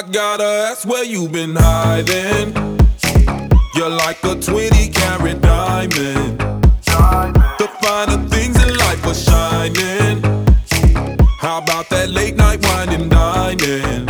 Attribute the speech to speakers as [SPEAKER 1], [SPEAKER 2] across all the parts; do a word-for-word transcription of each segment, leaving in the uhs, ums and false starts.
[SPEAKER 1] gotta ask where you been hiding. You're like a twenty carat diamond. The finer things in life are shining. How about that late night wine and dining?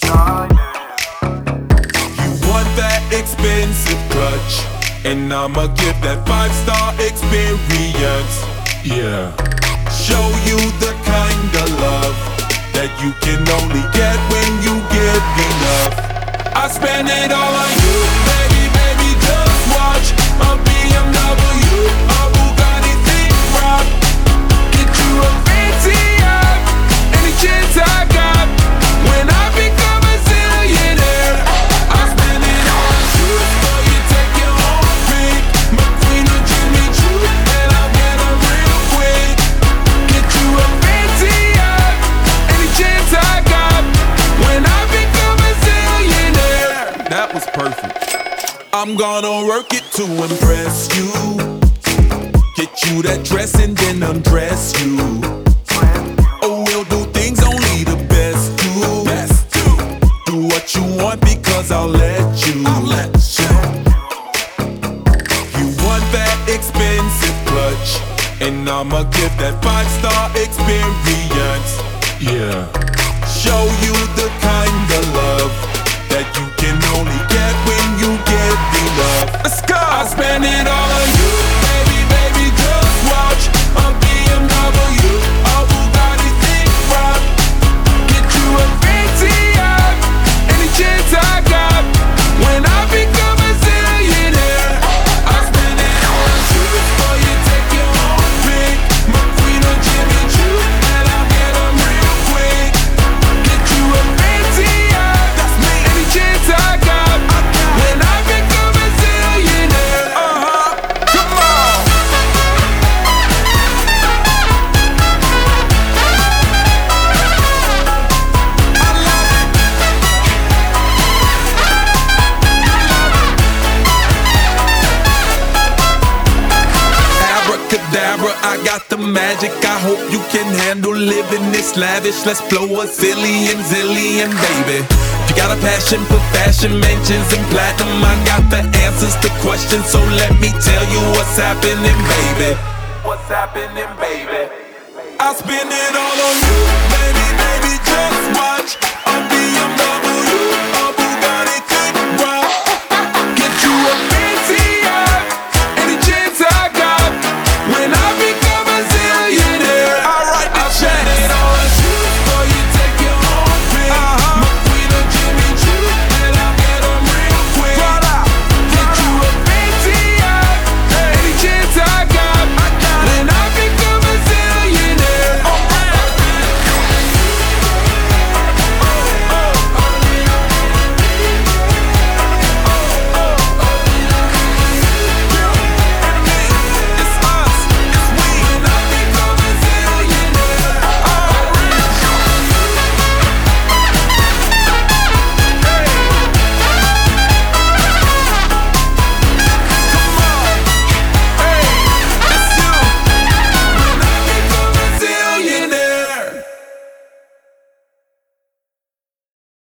[SPEAKER 1] You want that expensive clutch, and I'ma give that five-star experience. Yeah. Show you the kind of love that you can only get when you give enough. I spend it all on you, baby, baby, just watch. A B M W, a Bugatti thick rock. Get you a fancy yacht, any chance I got. When I become a zillionaire, I spend it all on you, so you take your own pick. McQueen or Jimmy Choo, and I'll get her real quick. Get you a fancy yacht, any chance I got. When I become a zillionaire. That was perfect. I'm gonna work it to impress you. Get you that dress and then undress you. Oh, we'll do things only the best do. Best do. Do what you want because I'll let you. I'll let you. You want that expensive clutch, and I'ma give that five-star experience. Yeah. Show you the kind of love that you can only get when you get enough. Let's go. I spend it all on you, baby, baby, just watch. A B M W, a Bugatti thick rock. Get you a fancy yacht, any chance I got. When I become a zillionaire, I spend it all on you, so you take your own pick. McQueen or Jimmy Choo, and I'll get them real quick. Get you a fancy yacht, that's me, any chance I got. When I become a zillionaire, uh-huh, come on. Abracadabra, I got the magic. I hope you can handle living this lavish. Let's blow a zillion, zillion, baby. If you got a passion for fashion, mansions and platinum, I got the answers to questions. So let me tell you what's happening, baby. What's happening, baby? I spend it all on you, baby, baby, just watch. A B M W,